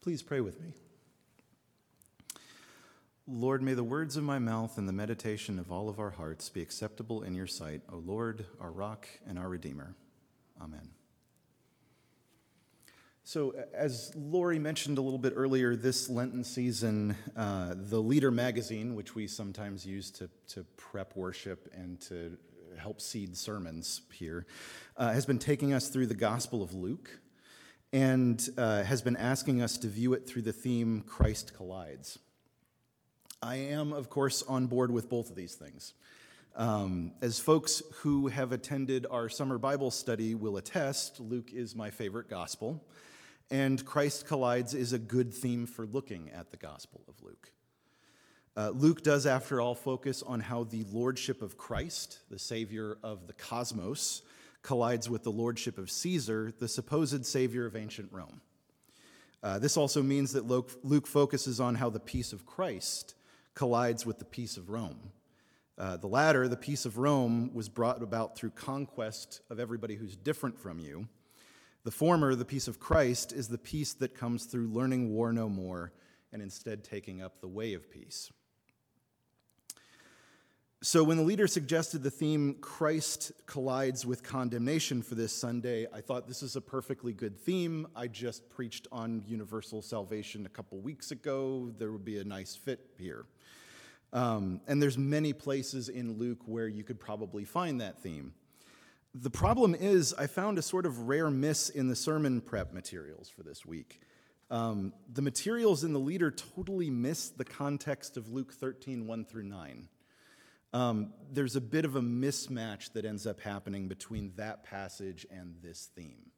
Please pray with me. Lord, may the words of my mouth and the meditation of all of our hearts be acceptable in your sight, O Lord, our rock and our Redeemer. Amen. So, as Lori mentioned a little bit earlier, this Lenten season, the Leader magazine, which we sometimes use to prep worship and to help seed sermons here, has been taking us through the Gospel of Luke and has been asking us to view it through the theme, Christ Collides. I am, of course, on board with both of these things. As folks who have attended our summer Bible study will attest, Luke is my favorite gospel, and Christ Collides is a good theme for looking at the Gospel of Luke. Luke does, after all, focus on how the lordship of Christ, the Savior of the cosmos, collides with the lordship of Caesar, the supposed savior of ancient Rome. This also means that Luke focuses on how the peace of Christ collides with the peace of Rome. The latter, the peace of Rome, was brought about through conquest of everybody who's different from you. The former, the peace of Christ, is the peace that comes through learning war no more and instead taking up the way of peace. So when the leader suggested the theme, Christ collides with condemnation for this Sunday, I thought this is a perfectly good theme. I just preached on universal salvation a couple weeks ago. There would be a nice fit here. And there's many places in Luke where you could probably find that theme. The problem is I found a sort of rare miss in the sermon prep materials for this week. The materials in the leader totally miss the context of Luke 13, 1 through 9. There's a bit of a mismatch that ends up happening between that passage and this theme.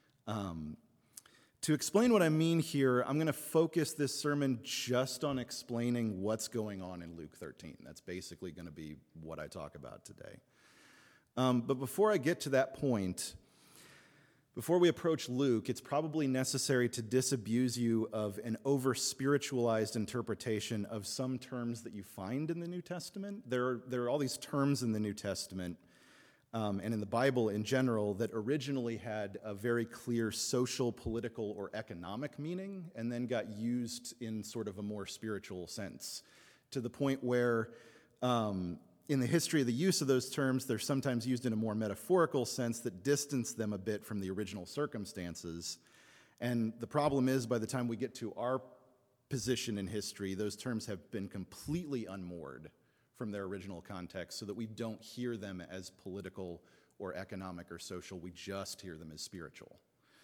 To explain what I mean here, I'm going to focus this sermon just on explaining what's going on in Luke 13. That's basically going to be what I talk about today. But before I get to that point, before we approach Luke, it's probably necessary to disabuse you of an over-spiritualized interpretation of some terms that you find in the New Testament. There are all these terms in the New Testament and in the Bible in general that originally had a very clear social, political, or economic meaning and then got used in sort of a more spiritual sense, to the point where in the history of the use of those terms, they're sometimes used in a more metaphorical sense that distance them a bit from the original circumstances. And the problem is, by the time we get to our position in history, those terms have been completely unmoored from their original context so that we don't hear them as political or economic or social. We just hear them as spiritual.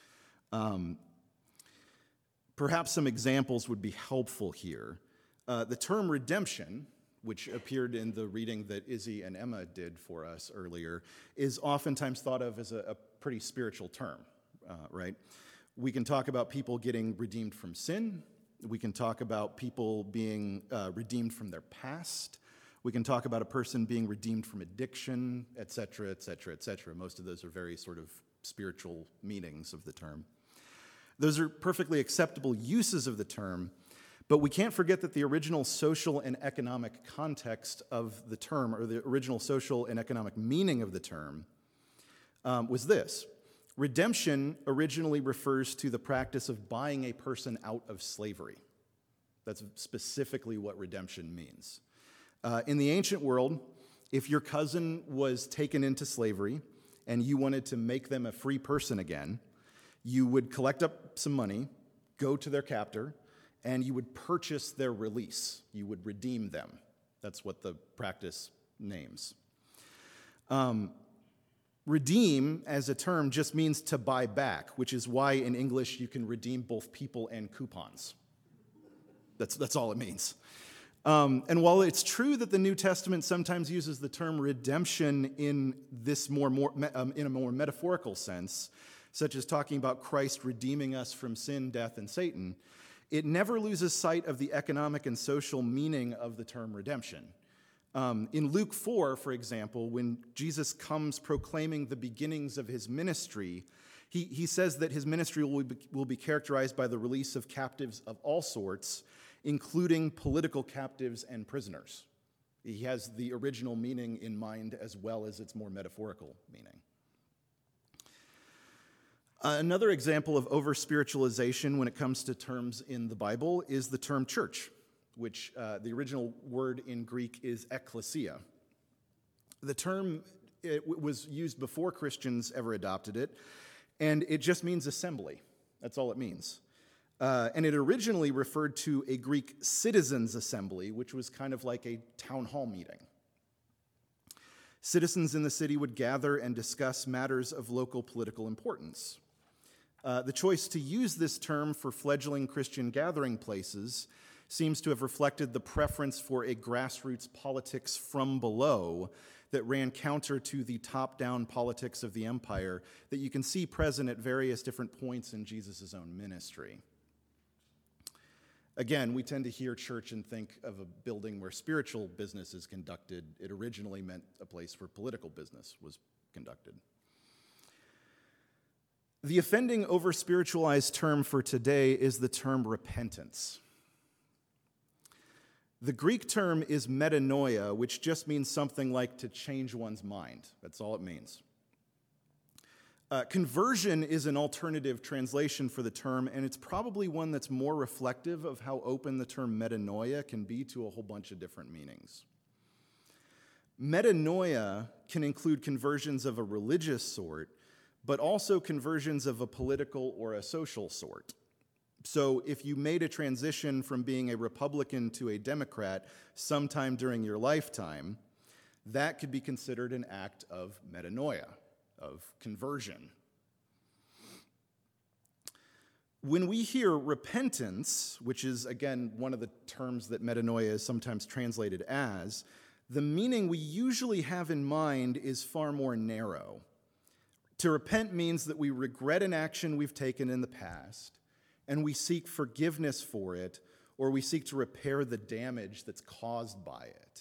Perhaps some examples would be helpful here. The term redemption, which appeared in the reading that Izzy and Emma did for us earlier, is oftentimes thought of as a pretty spiritual term, right? We can talk about people getting redeemed from sin. We can talk about people being redeemed from their past. We can talk about a person being redeemed from addiction, et cetera, et cetera, et cetera. Most of those are very sort of spiritual meanings of the term. Those are perfectly acceptable uses of the term, but we can't forget that the original social and economic context of the term, or the original social and economic meaning of the term, was this. Redemption originally refers to the practice of buying a person out of slavery. That's specifically what redemption means. In the ancient world, if your cousin was taken into slavery and you wanted to make them a free person again, you would collect up some money, go to their captor, and you would purchase their release. You would redeem them. That's what the practice names. Redeem, as a term, just means to buy back, which is why in English you can redeem both people and coupons. That's all it means. And while it's true that the New Testament sometimes uses the term redemption in this in a more metaphorical sense, such as talking about Christ redeeming us from sin, death, and Satan, it never loses sight of the economic and social meaning of the term redemption. In Luke 4, for example, when Jesus comes proclaiming the beginnings of his ministry, he says that his ministry will be characterized by the release of captives of all sorts, including political captives and prisoners. He has the original meaning in mind as well as its more metaphorical meaning. Another example of over-spiritualization when it comes to terms in the Bible is the term church, which the original word in Greek is ekklesia. The term was used before Christians ever adopted it, and it just means assembly. That's all it means. And it originally referred to a Greek citizens' assembly, which was kind of like a town hall meeting. Citizens in the city would gather and discuss matters of local political importance. The choice to use this term for fledgling Christian gathering places seems to have reflected the preference for a grassroots politics from below that ran counter to the top-down politics of the empire that you can see present at various different points in Jesus' own ministry. Again, we tend to hear church and think of a building where spiritual business is conducted. It originally meant a place where political business was conducted. The offending over-spiritualized term for today is the term repentance. The Greek term is metanoia, which just means something like to change one's mind. That's all it means. Conversion is an alternative translation for the term, and it's probably one that's more reflective of how open the term metanoia can be to a whole bunch of different meanings. Metanoia can include conversions of a religious sort, but also conversions of a political or a social sort. So if you made a transition from being a Republican to a Democrat sometime during your lifetime, that could be considered an act of metanoia, of conversion. When we hear repentance, which is, again, one of the terms that metanoia is sometimes translated as, the meaning we usually have in mind is far more narrow. To repent means that we regret an action we've taken in the past, and we seek forgiveness for it, or we seek to repair the damage that's caused by it.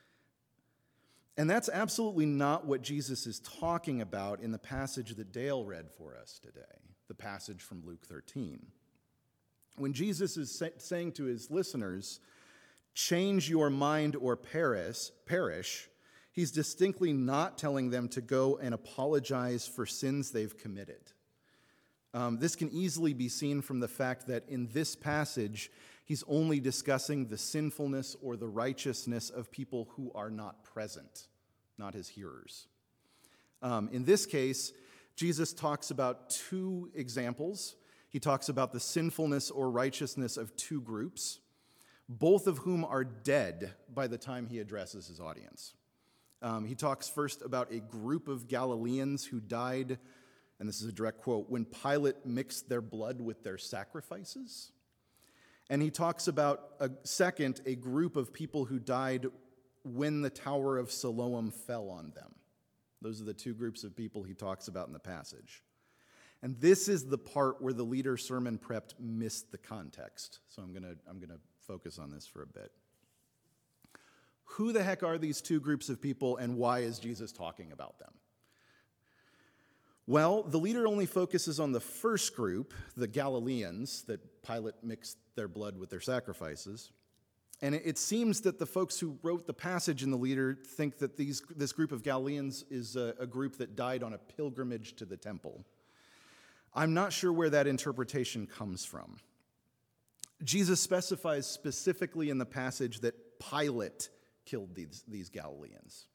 And that's absolutely not what Jesus is talking about in the passage that Dale read for us today, the passage from Luke 13. When Jesus is saying to his listeners, change your mind or perish, he's distinctly not telling them to go and apologize for sins they've committed. This can easily be seen from the fact that in this passage, he's only discussing the sinfulness or the righteousness of people who are not present, not his hearers. In this case, Jesus talks about two examples. He talks about the sinfulness or righteousness of two groups, both of whom are dead by the time he addresses his audience. He talks first about a group of Galileans who died, and this is a direct quote, when Pilate mixed their blood with their sacrifices. And he talks about a group of people who died when the Tower of Siloam fell on them. Those are the two groups of people he talks about in the passage. And this is the part where the leader sermon prepped missed the context. So I'm gonna focus on this for a bit. Who the heck are these two groups of people, and why is Jesus talking about them? Well, the leader only focuses on the first group, the Galileans, that Pilate mixed their blood with their sacrifices. And it seems that the folks who wrote the passage in the leader think that this group of Galileans is a group that died on a pilgrimage to the temple. I'm not sure where that interpretation comes from. Jesus specifies specifically in the passage that Pilate killed these Galileans.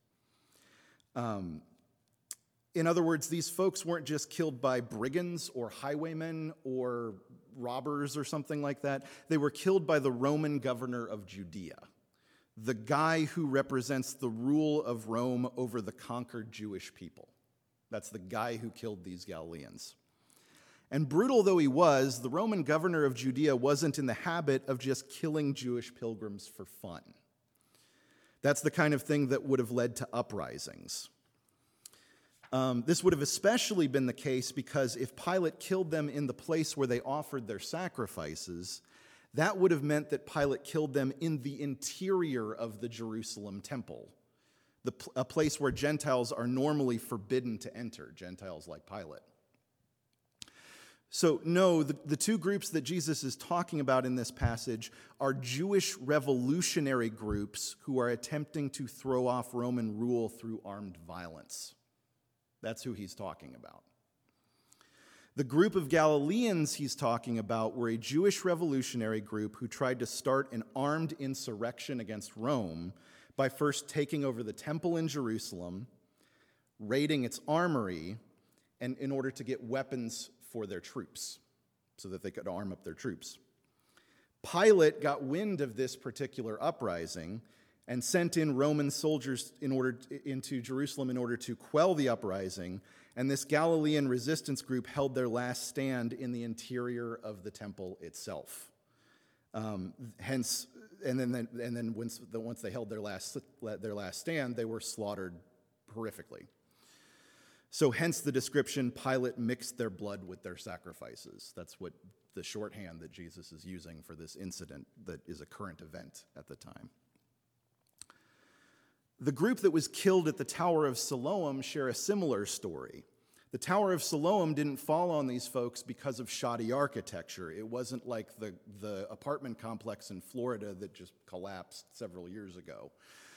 In other words, these folks weren't just killed by brigands or highwaymen or robbers or something like that. They were killed by the Roman governor of Judea, the guy who represents the rule of Rome over the conquered Jewish people. That's the guy who killed these Galileans. And brutal though he was, the Roman governor of Judea wasn't in the habit of just killing Jewish pilgrims for fun. That's the kind of thing that would have led to uprisings. This would have especially been the case because if Pilate killed them in the place where they offered their sacrifices, that would have meant that Pilate killed them in the interior of the Jerusalem temple, a place where Gentiles are normally forbidden to enter, Gentiles like Pilate. So no, the two groups that Jesus is talking about in this passage are Jewish revolutionary groups who are attempting to throw off Roman rule through armed violence. That's who he's talking about. The group of Galileans he's talking about were a Jewish revolutionary group who tried to start an armed insurrection against Rome by first taking over the temple in Jerusalem, raiding its armory, and in order to get weapons for their troops so that they could arm up their troops. Pilate got wind of this particular uprising and sent in Roman soldiers into Jerusalem in order to quell the uprising, and this Galilean resistance group held their last stand in the interior of the temple itself. And then once they held their last stand, they were slaughtered horrifically. So hence the description, Pilate mixed their blood with their sacrifices. That's what the shorthand that Jesus is using for this incident that is a current event at the time. The group that was killed at the Tower of Siloam share a similar story. The Tower of Siloam didn't fall on these folks because of shoddy architecture. It wasn't like the apartment complex in Florida that just collapsed several years ago.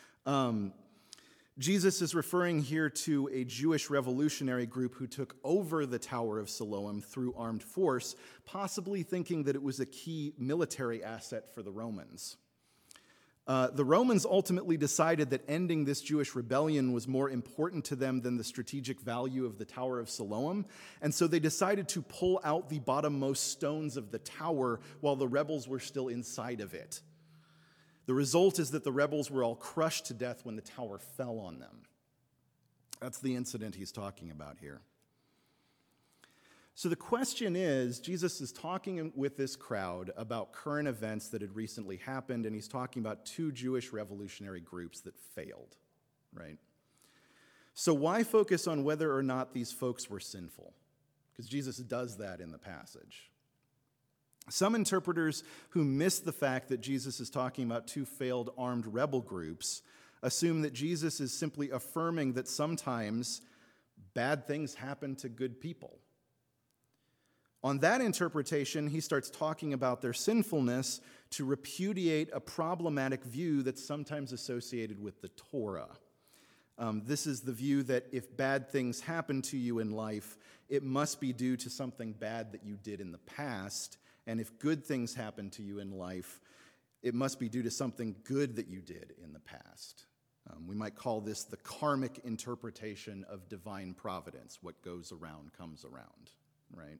Jesus is referring here to a Jewish revolutionary group who took over the Tower of Siloam through armed force, possibly thinking that it was a key military asset for the Romans. The Romans ultimately decided that ending this Jewish rebellion was more important to them than the strategic value of the Tower of Siloam, and so they decided to pull out the bottommost stones of the tower while the rebels were still inside of it. The result is that the rebels were all crushed to death when the tower fell on them. That's the incident he's talking about here. So the question is, Jesus is talking with this crowd about current events that had recently happened, and he's talking about two Jewish revolutionary groups that failed, right? So why focus on whether or not these folks were sinful? Because Jesus does that in the passage. Some interpreters who miss the fact that Jesus is talking about two failed armed rebel groups assume that Jesus is simply affirming that sometimes bad things happen to good people. On that interpretation, he starts talking about their sinfulness to repudiate a problematic view that's sometimes associated with the Torah. This is the view that if bad things happen to you in life, it must be due to something bad that you did in the past. And if good things happen to you in life, it must be due to something good that you did in the past. We might call this the karmic interpretation of divine providence. What goes around comes around, right?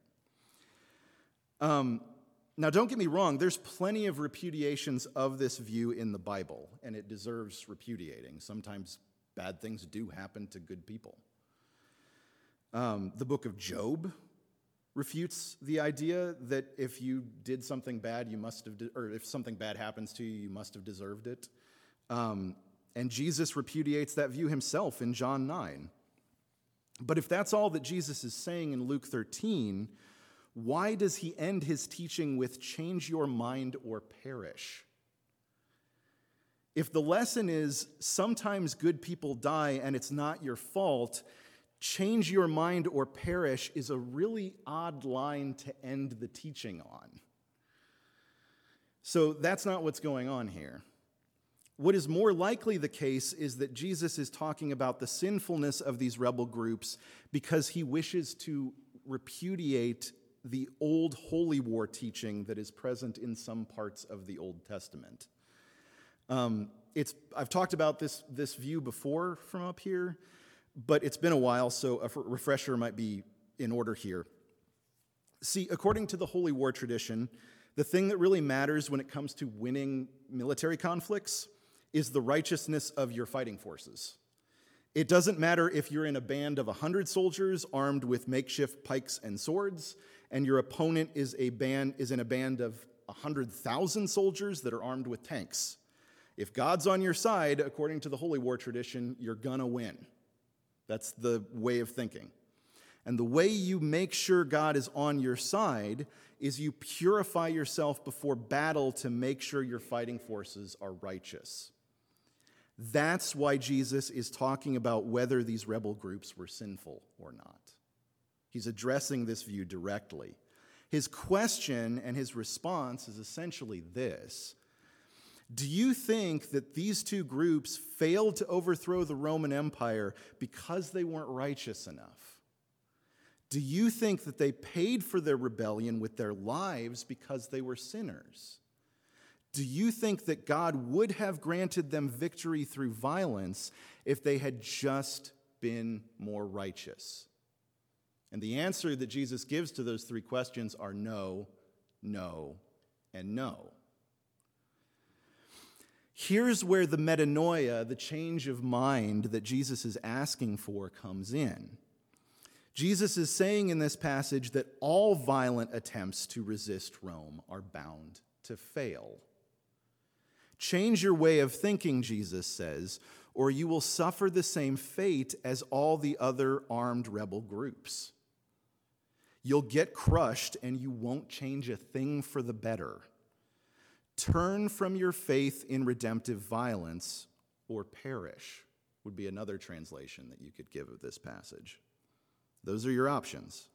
Now, don't get me wrong, there's plenty of repudiations of this view in the Bible, and it deserves repudiating. Sometimes bad things do happen to good people. The book of Job refutes the idea that if you did something bad, or if something bad happens to you, you must have deserved it. And Jesus repudiates that view himself in John 9. But if that's all that Jesus is saying in Luke 13, why does he end his teaching with change your mind or perish? If the lesson is sometimes good people die and it's not your fault, change your mind or perish is a really odd line to end the teaching on. So that's not what's going on here. What is more likely the case is that Jesus is talking about the sinfulness of these rebel groups because he wishes to repudiate the old holy war teaching that is present in some parts of the Old Testament. I've talked about this view before from up here, but it's been a while, so a refresher might be in order here. See, according to the holy war tradition, the thing that really matters when it comes to winning military conflicts is the righteousness of your fighting forces. It doesn't matter if you're in a band of 100 soldiers armed with makeshift pikes and swords, and your opponent is in a band of 100,000 soldiers that are armed with tanks. If God's on your side, according to the holy war tradition, you're gonna win. That's the way of thinking. And the way you make sure God is on your side is you purify yourself before battle to make sure your fighting forces are righteous. That's why Jesus is talking about whether these rebel groups were sinful or not. He's addressing this view directly. His question and his response is essentially this: do you think that these two groups failed to overthrow the Roman Empire because they weren't righteous enough? Do you think that they paid for their rebellion with their lives because they were sinners? Do you think that God would have granted them victory through violence if they had just been more righteous? And the answer that Jesus gives to those three questions are no, no, and no. Here's where the metanoia, the change of mind that Jesus is asking for, comes in. Jesus is saying in this passage that all violent attempts to resist Rome are bound to fail. Change your way of thinking, Jesus says, or you will suffer the same fate as all the other armed rebel groups. You'll get crushed and you won't change a thing for the better. Turn from your faith in redemptive violence or perish, would be another translation that you could give of this passage. Those are your options.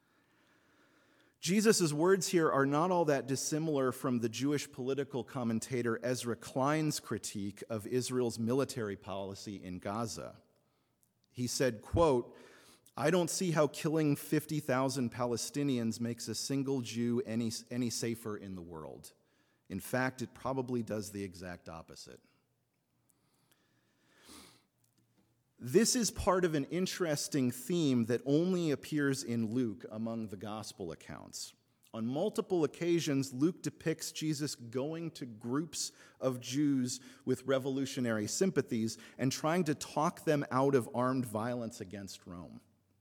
Jesus' words here are not all that dissimilar from the Jewish political commentator Ezra Klein's critique of Israel's military policy in Gaza. He said, quote, "I don't see how killing 50,000 Palestinians makes a single Jew any safer in the world. In fact, it probably does the exact opposite." This is part of an interesting theme that only appears in Luke among the gospel accounts. On multiple occasions, Luke depicts Jesus going to groups of Jews with revolutionary sympathies and trying to talk them out of armed violence against Rome.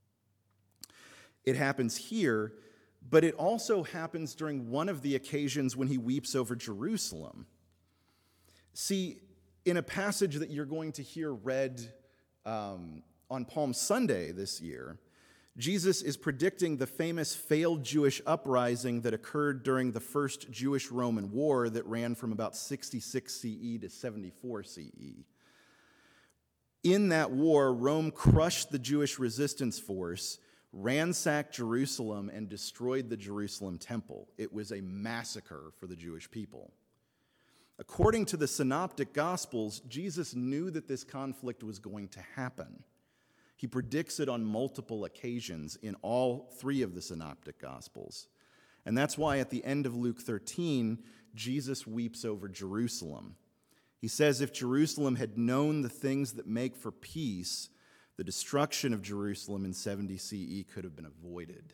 It happens here, but it also happens during one of the occasions when he weeps over Jerusalem. See, in a passage that you're going to hear read on Palm Sunday this year, Jesus is predicting the famous failed Jewish uprising that occurred during the First Jewish-Roman War that ran from about 66 CE to 74 CE. In that war, Rome crushed the Jewish resistance force, ransacked Jerusalem, and destroyed the Jerusalem temple. It was a massacre for the Jewish people. According to the Synoptic Gospels, Jesus knew that this conflict was going to happen. He predicts it on multiple occasions in all three of the Synoptic Gospels. And that's why at the end of Luke 13, Jesus weeps over Jerusalem. He says if Jerusalem had known the things that make for peace, the destruction of Jerusalem in 70 CE could have been avoided.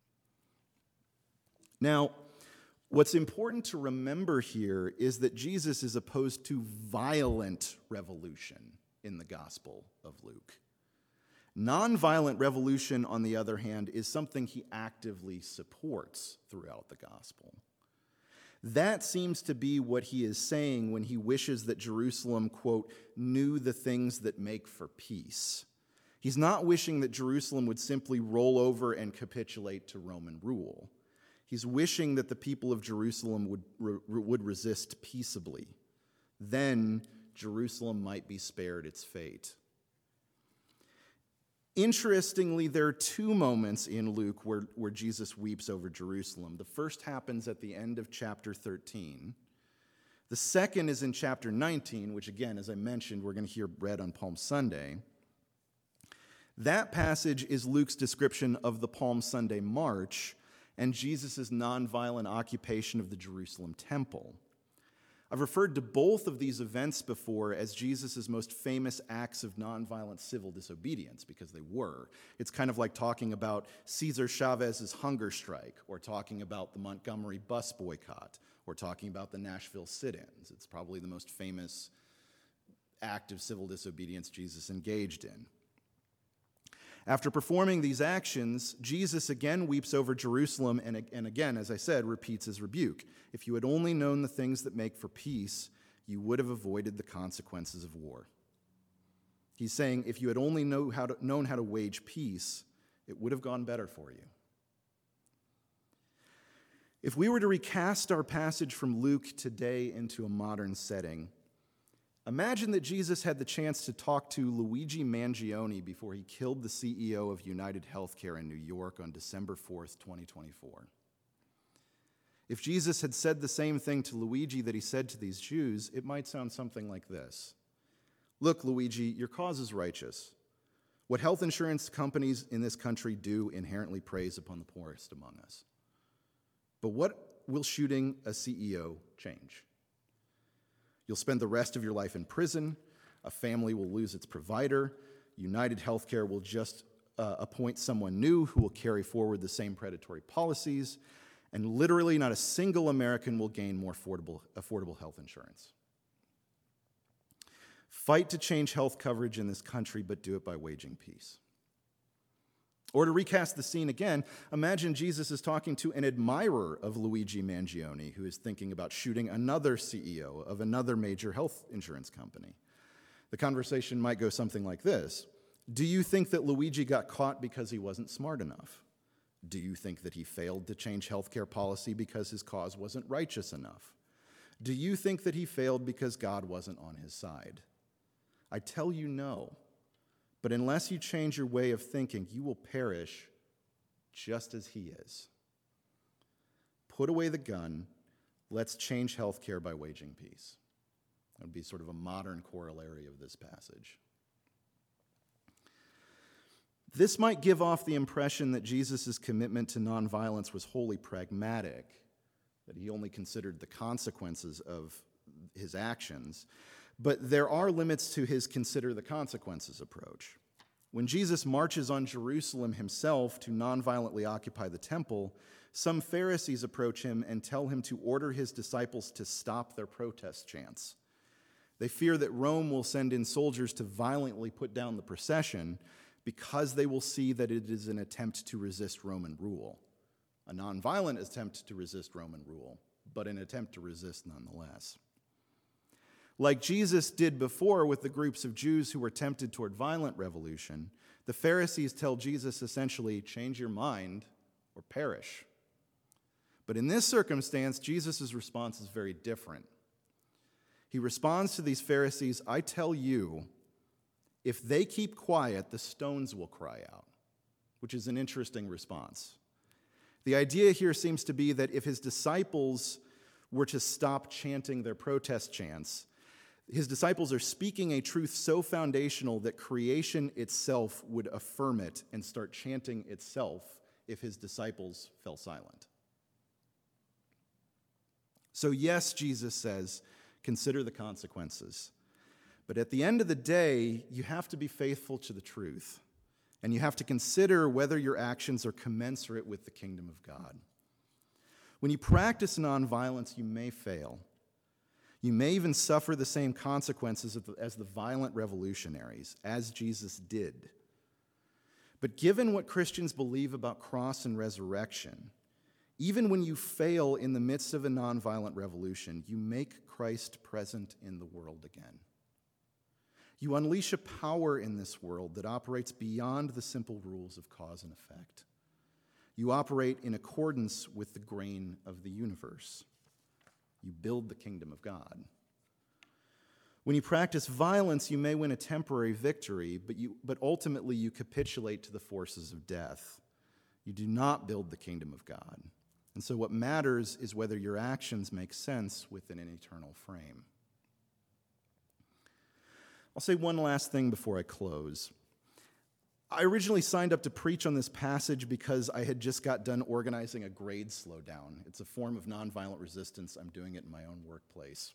Now, what's important to remember here is that Jesus is opposed to violent revolution in the Gospel of Luke. Nonviolent revolution, on the other hand, is something he actively supports throughout the Gospel. That seems to be what he is saying when he wishes that Jerusalem, quote, knew the things that make for peace. He's not wishing that Jerusalem would simply roll over and capitulate to Roman rule. He's wishing that the people of Jerusalem would resist peaceably. Then Jerusalem might be spared its fate. Interestingly, there are two moments in Luke where Jesus weeps over Jerusalem. The first happens at the end of chapter 13. The second is in chapter 19, which again, as I mentioned, we're going to hear read on Palm Sunday. That passage is Luke's description of the Palm Sunday march and Jesus' nonviolent occupation of the Jerusalem temple. I've referred to both of these events before as Jesus' most famous acts of nonviolent civil disobedience, because they were. It's kind of like talking about Cesar Chavez's hunger strike, or talking about the Montgomery bus boycott, or talking about the Nashville sit-ins. It's probably the most famous act of civil disobedience Jesus engaged in. After performing these actions, Jesus again weeps over Jerusalem and again, as I said, repeats his rebuke. If you had only known the things that make for peace, you would have avoided the consequences of war. He's saying, if you had only known how to wage peace, it would have gone better for you. If we were to recast our passage from Luke today into a modern setting, imagine that Jesus had the chance to talk to Luigi Mangione before he killed the CEO of United Healthcare in New York on December 4th, 2024. If Jesus had said the same thing to Luigi that he said to these Jews, it might sound something like this. Look, Luigi, your cause is righteous. What health insurance companies in this country do inherently preys upon the poorest among us. But what will shooting a CEO change? You'll spend the rest of your life in prison. A family will lose its provider. United Healthcare will just appoint someone new who will carry forward the same predatory policies. And literally not a single American will gain more affordable health insurance. Fight to change health coverage in this country, but do it by waging peace. Or to recast the scene again, imagine Jesus is talking to an admirer of Luigi Mangione who is thinking about shooting another CEO of another major health insurance company. The conversation might go something like this. Do you think that Luigi got caught because he wasn't smart enough? Do you think that he failed to change healthcare policy because his cause wasn't righteous enough? Do you think that he failed because God wasn't on his side? I tell you no. But unless you change your way of thinking, you will perish just as he is. Put away the gun. Let's change healthcare by waging peace. That would be sort of a modern corollary of this passage. This might give off the impression that Jesus' commitment to nonviolence was wholly pragmatic, that he only considered the consequences of his actions. But there are limits to his consider the consequences approach. When Jesus marches on Jerusalem himself to nonviolently occupy the temple, some Pharisees approach him and tell him to order his disciples to stop their protest chants. They fear that Rome will send in soldiers to violently put down the procession because they will see that it is an attempt to resist Roman rule. A nonviolent attempt to resist Roman rule, but an attempt to resist nonetheless. Like Jesus did before with the groups of Jews who were tempted toward violent revolution, the Pharisees tell Jesus essentially, change your mind or perish. But in this circumstance, Jesus' response is very different. He responds to these Pharisees, I tell you, if they keep quiet, the stones will cry out, which is an interesting response. The idea here seems to be that if his disciples were to stop chanting their protest chants, his disciples are speaking a truth so foundational that creation itself would affirm it and start chanting itself if his disciples fell silent. So yes, Jesus says, consider the consequences. But at the end of the day, you have to be faithful to the truth, and you have to consider whether your actions are commensurate with the kingdom of God. When you practice nonviolence, you may fail. You may even suffer the same consequences as the violent revolutionaries, as Jesus did. But given what Christians believe about cross and resurrection, even when you fail in the midst of a nonviolent revolution, you make Christ present in the world again. You unleash a power in this world that operates beyond the simple rules of cause and effect. You operate in accordance with the grain of the universe. You build the kingdom of God. When you practice violence, you may win a temporary victory, but ultimately you capitulate to the forces of death. You do not build the kingdom of God. And so what matters is whether your actions make sense within an eternal frame. I'll say one last thing before I close. I originally signed up to preach on this passage because I had just got done organizing a grade slowdown. It's a form of nonviolent resistance. I'm doing it in my own workplace.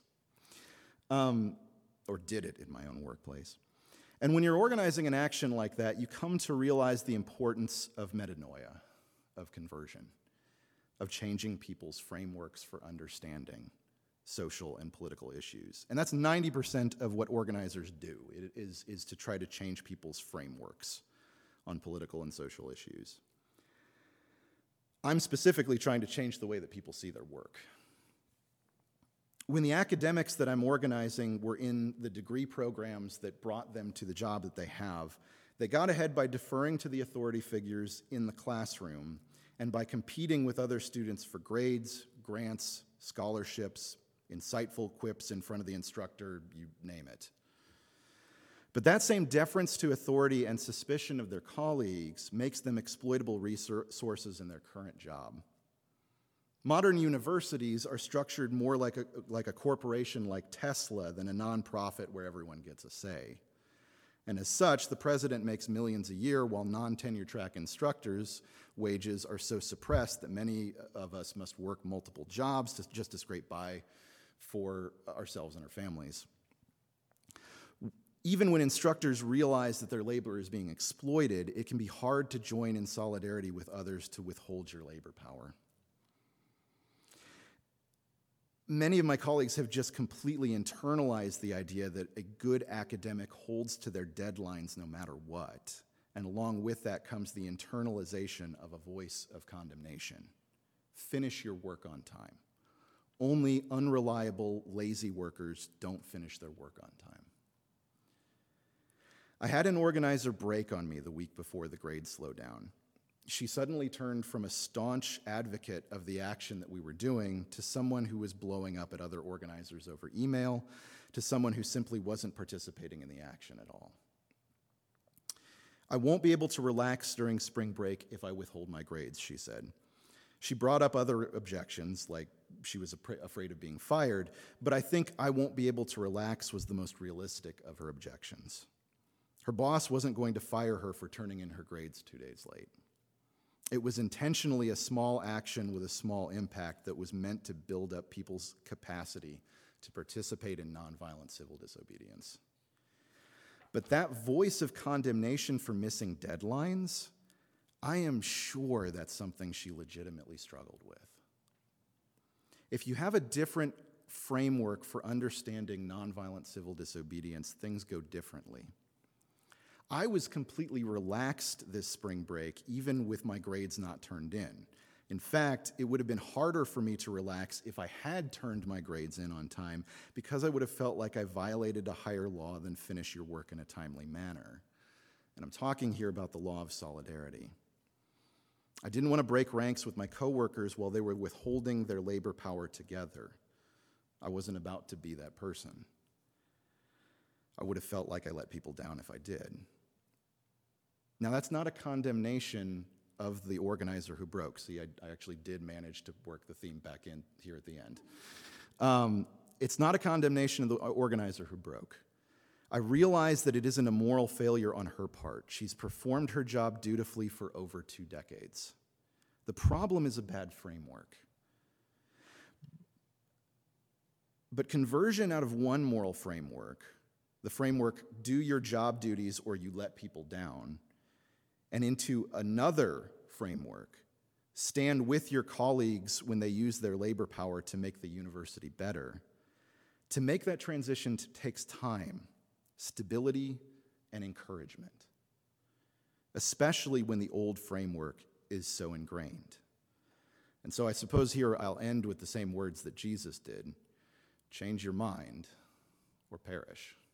Or did it in my own workplace. And when you're organizing an action like that, you come to realize the importance of metanoia, of conversion, of changing people's frameworks for understanding social and political issues. And that's 90% of what organizers do, is to try to change people's frameworks on political and social issues. I'm specifically trying to change the way that people see their work. When the academics that I'm organizing were in the degree programs that brought them to the job that they have, they got ahead by deferring to the authority figures in the classroom and by competing with other students for grades, grants, scholarships, insightful quips in front of the instructor, you name it. But that same deference to authority and suspicion of their colleagues makes them exploitable resources in their current job. Modern universities are structured more like a corporation like Tesla than a nonprofit where everyone gets a say. And as such, the president makes millions a year while non-tenure track instructors' wages are so suppressed that many of us must work multiple jobs to just to scrape by for ourselves and our families. Even when instructors realize that their labor is being exploited, it can be hard to join in solidarity with others to withhold your labor power. Many of my colleagues have just completely internalized the idea that a good academic holds to their deadlines no matter what. And along with that comes the internalization of a voice of condemnation. Finish your work on time. Only unreliable, lazy workers don't finish their work on time. I had an organizer break on me the week before the grade slowdown. She suddenly turned from a staunch advocate of the action that we were doing to someone who was blowing up at other organizers over email, to someone who simply wasn't participating in the action at all. I won't be able to relax during spring break if I withhold my grades, she said. She brought up other objections, like she was afraid of being fired, but I think I won't be able to relax was the most realistic of her objections. Her boss wasn't going to fire her for turning in her grades 2 days late. It was intentionally a small action with a small impact that was meant to build up people's capacity to participate in nonviolent civil disobedience. But that voice of condemnation for missing deadlines, I am sure that's something she legitimately struggled with. If you have a different framework for understanding nonviolent civil disobedience, things go differently. I was completely relaxed this spring break, even with my grades not turned in. In fact, it would have been harder for me to relax if I had turned my grades in on time, because I would have felt like I violated a higher law than finish your work in a timely manner. And I'm talking here about the law of solidarity. I didn't want to break ranks with my coworkers while they were withholding their labor power together. I wasn't about to be that person. I would have felt like I let people down if I did. Now, that's not a condemnation of the organizer who broke. See, I actually did manage to work the theme back in here at the end. It's not a condemnation of the organizer who broke. I realize that it isn't a moral failure on her part. She's performed her job dutifully for over 2 decades. The problem is a bad framework. But conversion out of one moral framework, the framework, do your job duties or you let people down, and into another framework, stand with your colleagues when they use their labor power to make the university better. To make that transition takes time, stability, and encouragement, especially when the old framework is so ingrained. And so I suppose here I'll end with the same words that Jesus did: change your mind or perish.